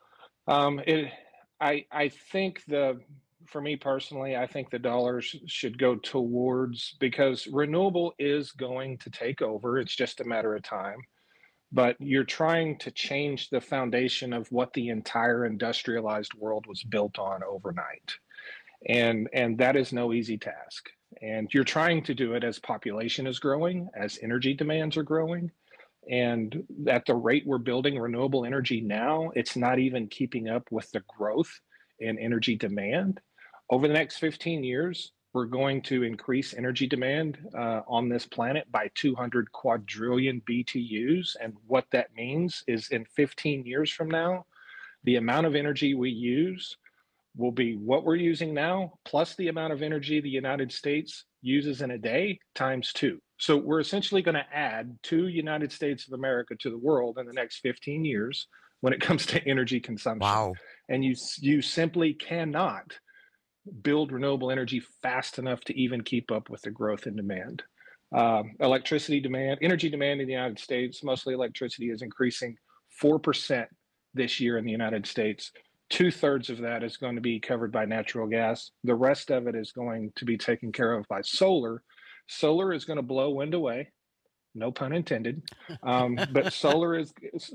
I think for me personally, I think the dollars should go towards, because renewable is going to take over. It's just a matter of time. But you're trying to change the foundation of what the entire industrialized world was built on overnight. And that is no easy task. And you're trying to do it as population is growing, as energy demands are growing. And at the rate we're building renewable energy now, it's not even keeping up with the growth in energy demand. Over the next 15 years, we're going to increase energy demand on this planet by 200 quadrillion BTUs. And what that means is in 15 years from now, the amount of energy we use will be what we're using now, plus the amount of energy the United States uses in a day times 2. So we're essentially going to add 2 United States of America to the world in the next 15 years when it comes to energy consumption. Wow. And you simply cannot build renewable energy fast enough to even keep up with the growth in demand. Energy demand in the United States, mostly electricity, is increasing 4% this year in the United States. 2/3 of that is going to be covered by natural gas. The rest of it is going to be taken care of by solar. Solar is going to blow wind away. No pun intended. But solar's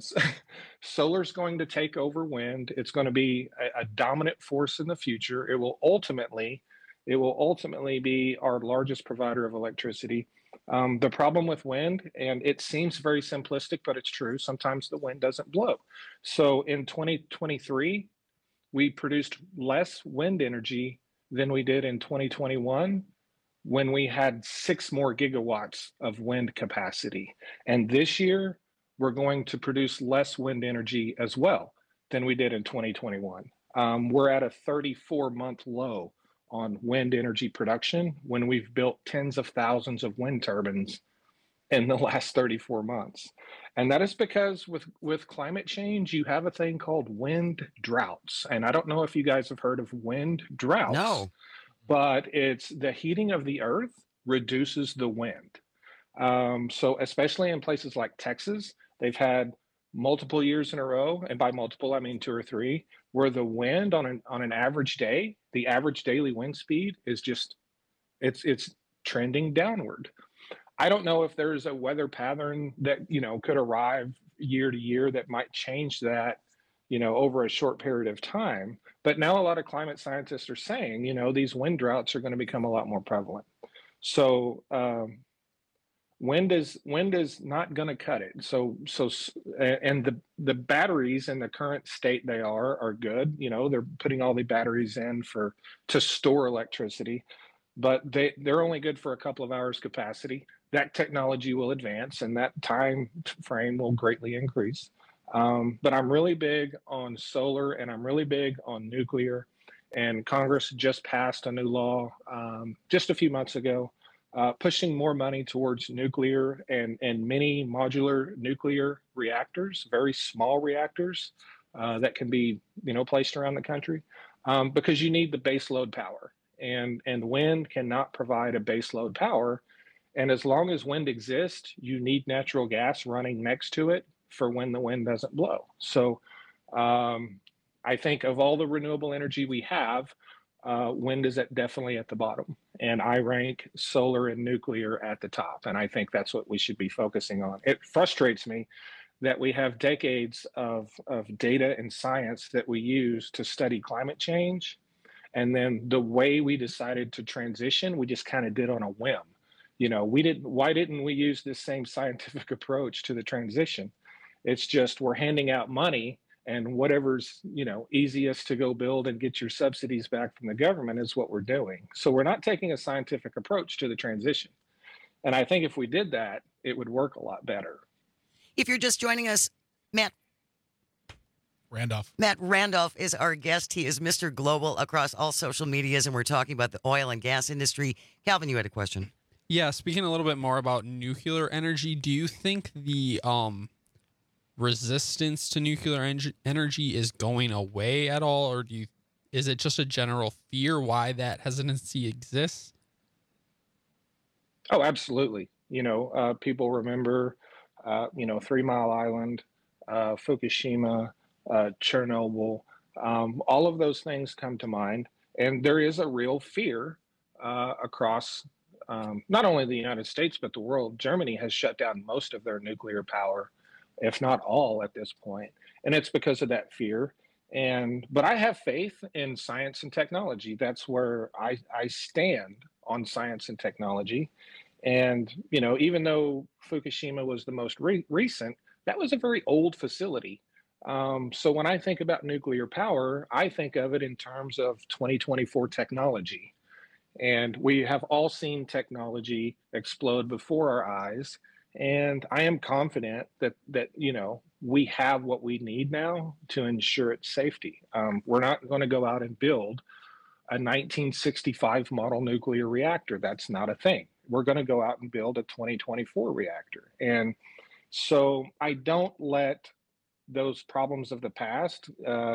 going to take over wind. It's going to be a dominant force in the future. It will ultimately be our largest provider of electricity. The problem with wind, and it seems very simplistic, but it's true, sometimes the wind doesn't blow. So in 2023, we produced less wind energy than we did in 2021, when we had 6 more gigawatts of wind capacity. And this year, we're going to produce less wind energy as well than we did in 2021. We're at a 34-month low on wind energy production when we've built tens of thousands of wind turbines in the last 34 months. And that is because with climate change, you have a thing called wind droughts. And I don't know if you guys have heard of wind droughts. No. But it's the heating of the earth reduces the wind. So especially in places like Texas, they've had multiple years in a row, and by multiple, I mean 2 or 3, where the wind on an average day, the average daily wind speed is just, it's trending downward. I don't know if there's a weather pattern that, could arrive year to year that might change that, over a short period of time. But now a lot of climate scientists are saying, these wind droughts are going to become a lot more prevalent. So wind is not going to cut it. And the batteries in the current state they are good. They're putting all the batteries in to store electricity, but they're only good for a couple of hours capacity. That technology will advance, and that time frame will greatly increase. But I'm really big on solar, and I'm really big on nuclear. And Congress just passed a new law just a few months ago, pushing more money towards nuclear and mini modular nuclear reactors, very small reactors that can be placed around the country, because you need the base load power, and wind cannot provide a base load power. And as long as wind exists, you need natural gas running next to it for when the wind doesn't blow. So I think of all the renewable energy we have, wind is definitely at the bottom. And I rank solar and nuclear at the top. And I think that's what we should be focusing on. It frustrates me that we have decades of data and science that we use to study climate change. And then the way we decided to transition, we just kind of did on a whim. Why didn't we use this same scientific approach to the transition? It's just we're handing out money, and whatever's easiest to go build and get your subsidies back from the government is what we're doing. So we're not taking a scientific approach to the transition. And I think if we did that, it would work a lot better. If you're just joining us, Matt Randolph. Matt Randolph is our guest. He is Mr. Global across all social medias, and we're talking about the oil and gas industry. Calvin, you had a question. Yeah, speaking a little bit more about nuclear energy, do you think the resistance to nuclear energy is going away at all, or is it just a general fear why that hesitancy exists? Oh, absolutely. People remember, 3 Mile Island, Fukushima, Chernobyl. All of those things come to mind. And there is a real fear across not only the United States, but the world. Germany has shut down most of their nuclear power, if not all at this point. And it's because of that fear. But I have faith in science and technology. That's where I stand on science and technology. And, even though Fukushima was the most recent, that was a very old facility. So when I think about nuclear power, I think of it in terms of 2024 technology. And we have all seen technology explode before our eyes. And I am confident that we have what we need now to ensure its safety. We're not going to go out and build a 1965 model nuclear reactor. That's not a thing. We're going to go out and build a 2024 reactor. And so I don't let those problems of the past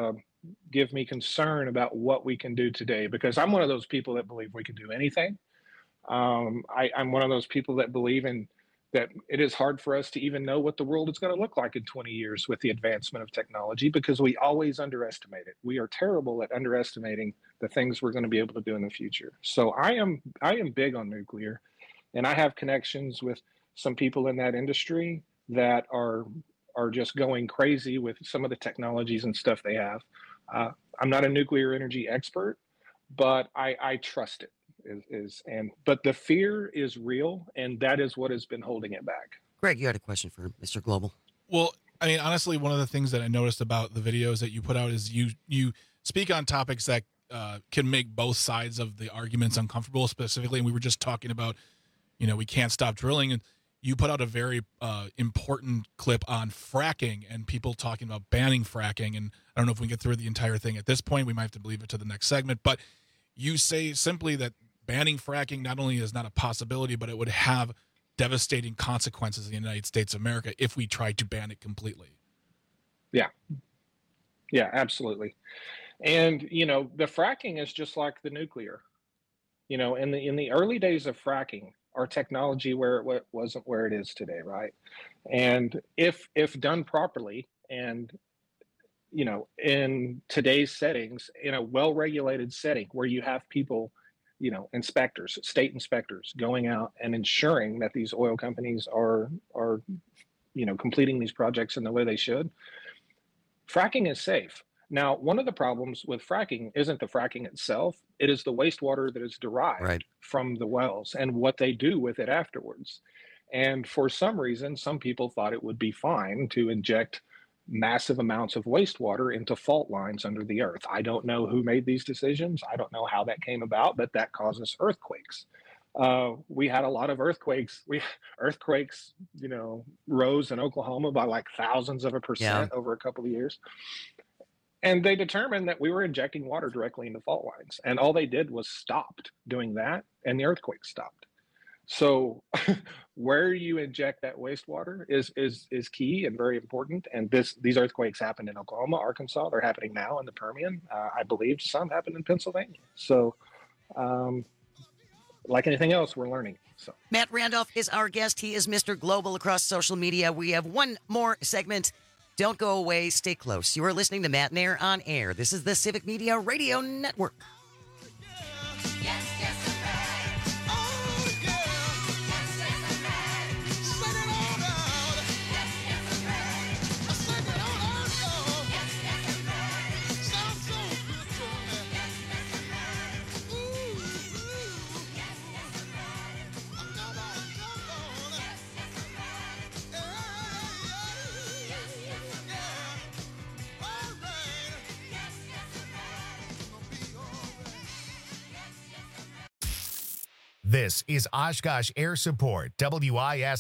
give me concern about what we can do today, because I'm one of those people that believe we can do anything. I'm one of those people that believe in that it is hard for us to even know what the world is going to look like in 20 years with the advancement of technology, because we always underestimate it. We are terrible at underestimating the things we're going to be able to do in the future. So I am big on nuclear, and I have connections with some people in that industry that are just going crazy with some of the technologies and stuff they have. I'm not a nuclear energy expert, but I trust it. But the fear is real, and that is what has been holding it back. Greg, you had a question for Mr. Global. Well, I mean, honestly, one of the things that I noticed about the videos that you put out is you speak on topics that can make both sides of the arguments uncomfortable. Specifically, and we were just talking about, we can't stop drilling, and you put out a very important clip on fracking and people talking about banning fracking. And I don't know if we can get through the entire thing at this point. We might have to leave it to the next segment. But you say simply that banning fracking not only is not a possibility, but it would have devastating consequences in the United States of America if we tried to ban it completely. Yeah, absolutely. And, the fracking is just like the nuclear. In the early days of fracking, our technology wasn't where it is today, right? And if done properly and, in today's settings, in a well-regulated setting where you have people, inspectors, state inspectors going out and ensuring that these oil companies are completing these projects in the way they should, fracking is safe. Now, one of the problems with fracking isn't the fracking itself. It is the wastewater that is derived from the wells and what they do with it afterwards. And for some reason, some people thought it would be fine to inject massive amounts of wastewater into fault lines under the earth. I don't know who made these decisions. I don't know how that came about, but that causes earthquakes. We had a lot of earthquakes. Earthquakes, rose in Oklahoma by like thousands of a percent over a couple of years. And they determined that we were injecting water directly into fault lines. And all they did was stopped doing that, and the earthquake stopped. So where you inject that wastewater is key and very important. And these earthquakes happened in Oklahoma, Arkansas. They're happening now in the Permian. I believe some happened in Pennsylvania. So like anything else, we're learning. So Matt Randolph is our guest. He is Mr. Global across social media. We have one more segment. Don't go away. Stay close. You are listening to Matt and Air on Air. This is the Civic Media Radio Network. This is Oshkosh Air Support,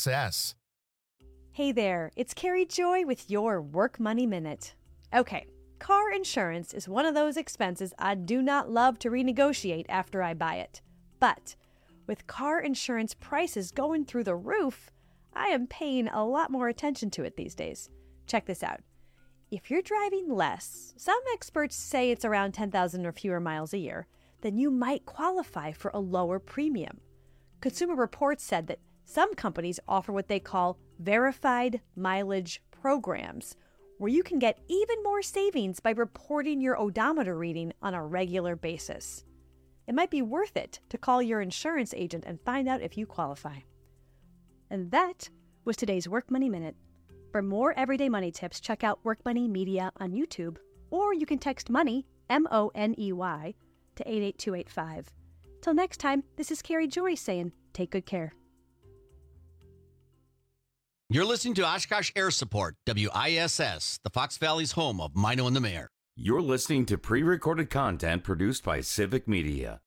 WISS. Hey there, it's Carrie Joy with your Work Money Minute. Okay, Car insurance is one of those expenses I do not love to renegotiate after I buy it. But with car insurance prices going through the roof, I am paying a lot more attention to it these days. Check this out. If you're driving less, some experts say it's around 10,000 or fewer miles a year, then you might qualify for a lower premium. Consumer Reports said that some companies offer what they call verified mileage programs, where you can get even more savings by reporting your odometer reading on a regular basis. It might be worth it to call your insurance agent and find out if you qualify. And that was today's Work Money Minute. For more everyday money tips, check out Work Money Media on YouTube, or you can text MONEY, MONEY, to 88285. Till next time, this is Carrie Joy saying, take good care. You're listening to Oshkosh Air Support, WISS, the Fox Valley's home of Mino and the Mayor. You're listening to pre-recorded content produced by Civic Media.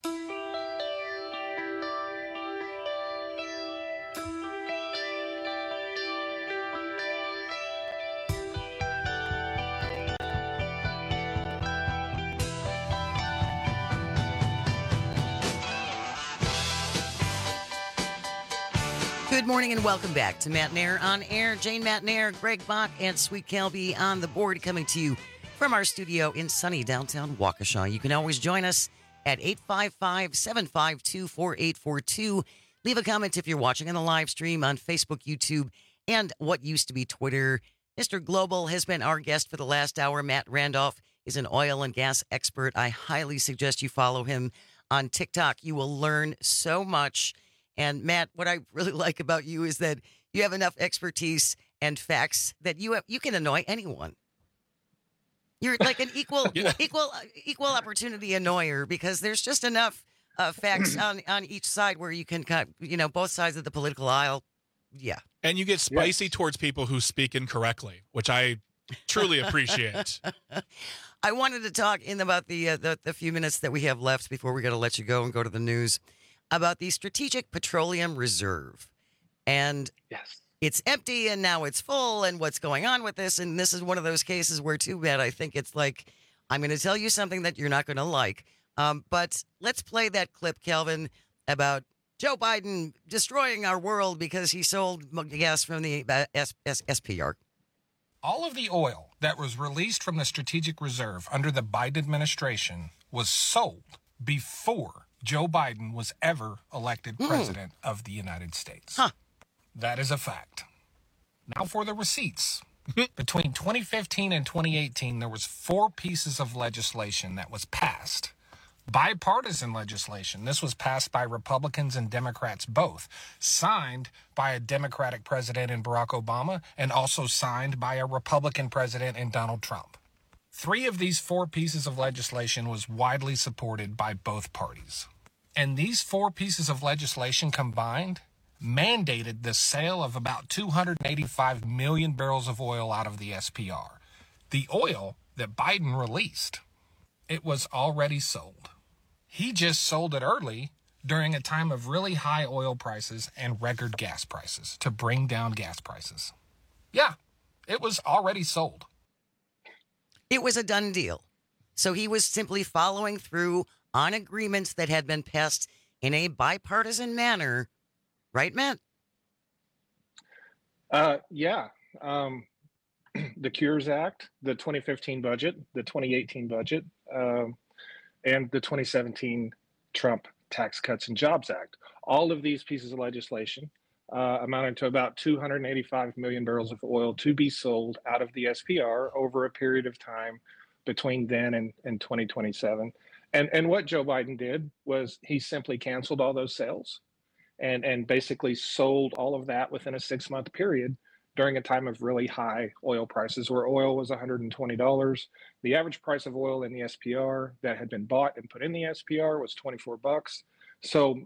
Good morning and welcome back to Matt Nair on Air. Jane Matt Nair, Greg Bach, and Sweet Kelby on the board, coming to you from our studio in sunny downtown Waukesha. You can always join us at 855-752-4842. Leave a comment if you're watching on the live stream on Facebook, YouTube, and what used to be Twitter. Mr. Global has been our guest for the last hour. Matt Randolph is an oil and gas expert. I highly suggest you follow him on TikTok. You will learn so much. And Matt, what I really like about you is that you have enough expertise and facts that you can annoy anyone. You're like an equal opportunity annoyer, because there's just enough facts on each side where you can cut, both sides of the political aisle. Yeah. And you get spicy towards people who speak incorrectly, which I truly appreciate. I wanted to talk in about the few minutes that we have left before we got to let you go and go to the news, about the Strategic Petroleum Reserve. And it's empty and now it's full, and what's going on with this. And this is one of those cases where, too bad, I think it's like, I'm going to tell you something that you're not going to like. But let's play that clip, Calvin, about Joe Biden destroying our world because he sold gas from the SPR. All of the oil that was released from the Strategic Reserve under the Biden administration was sold before Joe Biden was ever elected president of the United States. That is a fact. Now for the receipts. Between 2015 and 2018, there was 4 pieces of legislation that was passed. Bipartisan legislation. This was passed by Republicans and Democrats both. Signed by a Democratic president in Barack Obama, and also signed by a Republican president in Donald Trump. 3 of these 4 pieces of legislation was widely supported by both parties. And these 4 pieces of legislation combined mandated the sale of about 285 million barrels of oil out of the SPR. The oil that Biden released, it was already sold. He just sold it early during a time of really high oil prices and record gas prices to bring down gas prices. Yeah, it was already sold. It was a done deal. So he was simply following through on agreements that had been passed in a bipartisan manner. Right, Matt? Yeah. The Cures Act, the 2015 budget, the 2018 budget, and the 2017 Trump Tax Cuts and Jobs Act. All of these pieces of legislation amounted to about 285 million barrels of oil to be sold out of the SPR over a period of time between then and 2027. And what Joe Biden did was he simply canceled all those sales and basically sold all of that within a 6-month period during a time of really high oil prices, where oil was $120. The average price of oil in the SPR that had been bought and put in the SPR was $24. So,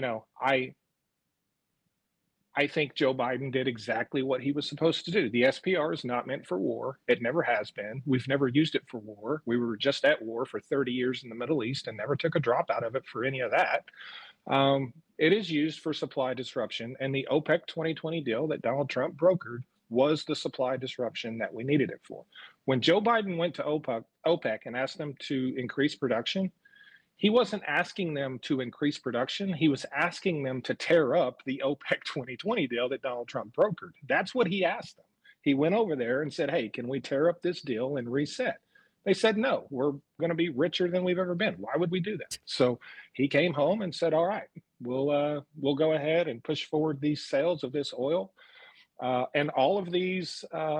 I think Joe Biden did exactly what he was supposed to do. The SPR is not meant for war. It never has been. We've never used it for war. We were just at war for 30 years in the Middle East and never took a drop out of it for any of that. It is used for supply disruption, and the OPEC 2020 deal that Donald Trump brokered was the supply disruption that we needed it for. When Joe Biden went to OPEC and asked them to increase production, he wasn't asking them to increase production. He was asking them to tear up the OPEC 2020 deal that Donald Trump brokered. That's what he asked them. He went over there and said, hey, can we tear up this deal and reset? They said, no, we're going to be richer than we've ever been. Why would we do that? So he came home and said, all right, we'll go ahead and push forward these sales of this oil. And all of these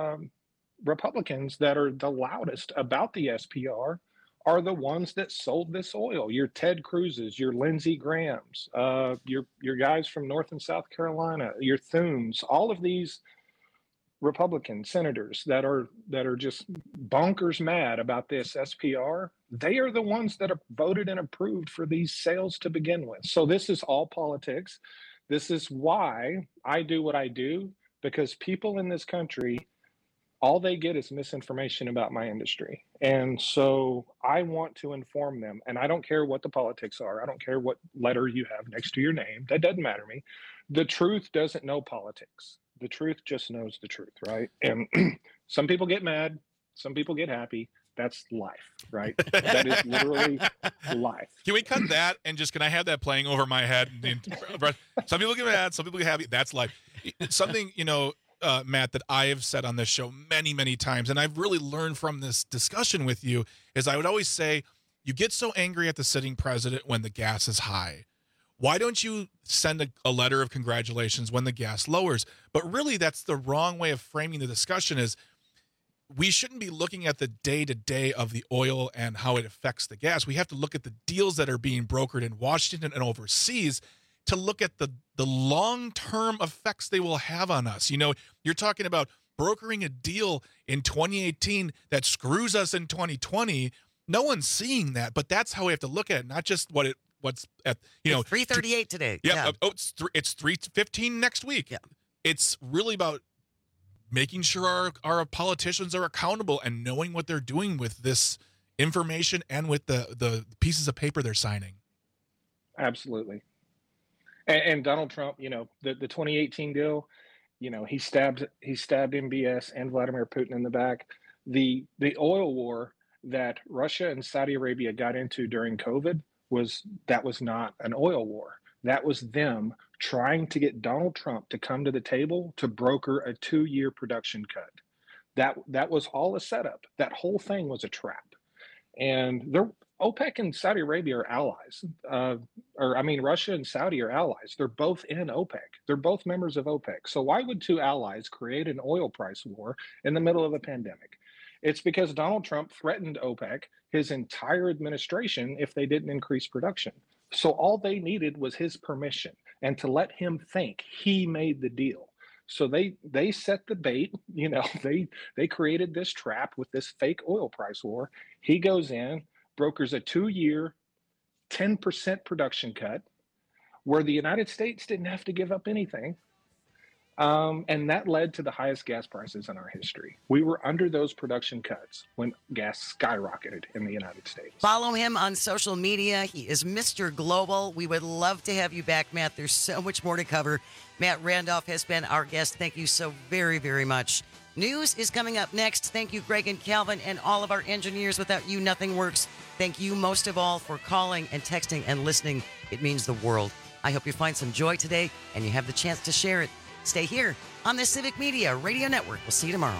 Republicans that are the loudest about the SPR are the ones that sold this oil. Your Ted Cruz's, your Lindsey Graham's, your guys from North and South Carolina, your Thunes, all of these Republican senators that are just bonkers mad about this SPR, they are the ones that have voted and approved for these sales to begin with. So this is all politics. This is why I do what I do, because people in this country, all they get is misinformation about my industry. And so I want to inform them. And I don't care what the politics are. I don't care what letter you have next to your name. That doesn't matter to me. The truth doesn't know politics. The truth just knows the truth, right? And some people get mad. Some people get happy. That's life, right? That is literally life. Can we cut that and just, can I have that playing over my head? Some people get mad. Some people get happy. That's life. Something, Matt, that I have said on this show many, many times, and I've really learned from this discussion with you, is I would always say, you get so angry at the sitting president when the gas is high. Why don't you send a letter of congratulations when the gas lowers? But really, that's the wrong way of framing the discussion. Is we shouldn't be looking at the day-to-day of the oil and how it affects the gas. We have to look at the deals that are being brokered in Washington and overseas to look at the long-term effects they will have on us. You're talking about brokering a deal in 2018 that screws us in 2020. No one's seeing that, but that's how we have to look at it, not just what's at, It's 3:38 today. Yeah. It's 3:15 next week. Yeah. It's really about making sure our politicians are accountable and knowing what they're doing with this information and with the pieces of paper they're signing. Absolutely. And Donald Trump, the 2018 deal, he stabbed MBS and Vladimir Putin in the back. The oil war that Russia and Saudi Arabia got into during COVID was not an oil war. That was them trying to get Donald Trump to come to the table to broker a 2-year production cut. That was all a setup. That whole thing was a trap. And OPEC and Saudi Arabia are allies. Russia and Saudi are allies. They're both in OPEC. They're both members of OPEC. So why would two allies create an oil price war in the middle of a pandemic? It's because Donald Trump threatened OPEC, his entire administration, if they didn't increase production. So all they needed was his permission and to let him think he made the deal. So they set the bait, they created this trap with this fake oil price war. He goes in, brokers a 2-year, 10% production cut where the United States didn't have to give up anything. And that led to the highest gas prices in our history. We were under those production cuts when gas skyrocketed in the United States. Follow him on social media. He is Mr. Global. We would love to have you back, Matt. There's so much more to cover. Matt Randolph has been our guest. Thank you so very, very much. News is coming up next. Thank you, Greg and Calvin, and all of our engineers. Without you, nothing works. Thank you most of all for calling and texting and listening. It means the world. I hope you find some joy today and you have the chance to share it. Stay here on the Civic Media Radio Network. We'll see you tomorrow.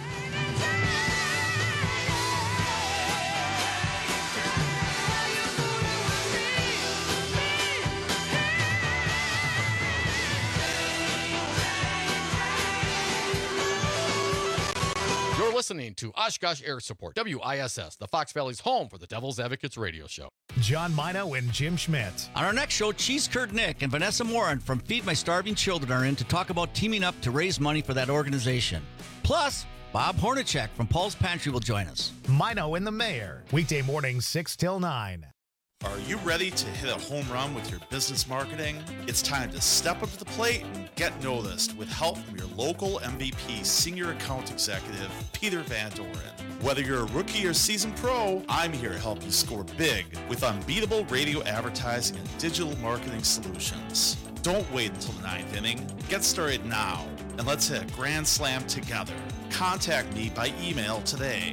You're listening to Oshkosh Air Support, WISS, the Fox Valley's home for the Devil's Advocates radio show. John Mino and Jim Schmidt. On our next show, Cheese Curd Nick and Vanessa Morin from Feed My Starving Children are in to talk about teaming up to raise money for that organization. Plus, Bob Hornacek from Paul's Pantry will join us. Mino and the Mayor, weekday mornings 6 till 9. Are you ready to hit a home run with your business marketing? It's time to step up to the plate and get noticed with help from your local MVP Senior Account Executive, Peter Van Doren. Whether you're a rookie or seasoned pro, I'm here to help you score big with unbeatable radio advertising and digital marketing solutions. Don't wait until the ninth inning. Get started now, and let's hit a grand slam together. Contact me by email today,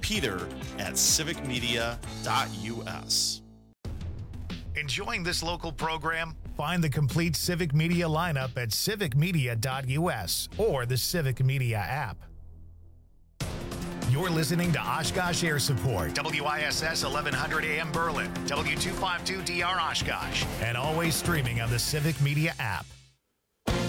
peter@civicmedia.us. Enjoying this local program? Find the complete Civic Media lineup at civicmedia.us or the Civic Media app. You're listening to Oshkosh Air Support, WISS 1100 AM Berlin, W252DR Oshkosh, and always streaming on the Civic Media app.